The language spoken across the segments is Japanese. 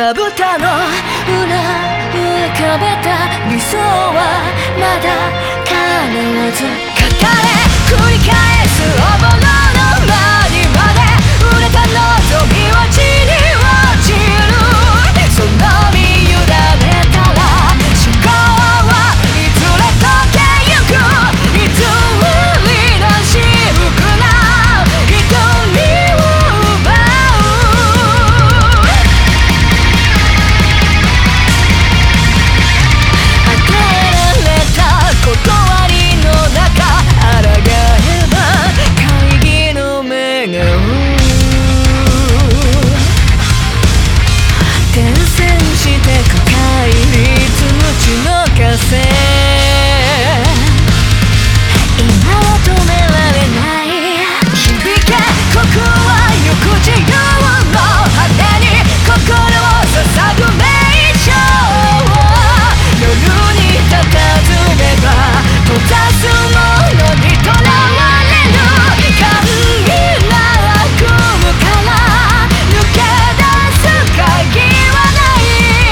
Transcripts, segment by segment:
まぶたの裏浮かべた理想はまだ叶わず語れ繰り返すおぼろの間にまで売れた望みは地に落ちるその身委ねたら信号はいずれ溶けゆく偽りな私服な瞳を奪う与えられた断りの中抗えば会議の目が転戦してく戒律無知の風今は止められない響けここは行く自由の果てに心を捧ぐ名称夜に佇めば閉ざすものにとらわれる限りなく無から抜け出す鍵はない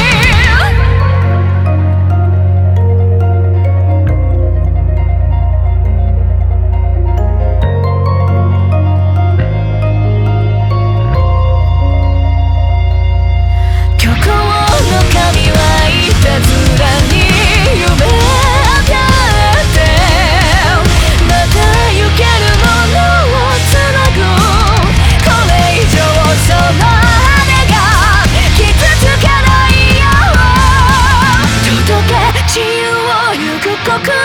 虚構の神はいたずらに夢を与えてまた行けるものをつなぐこれ以上その羽が傷つかないよう届け自由を行く心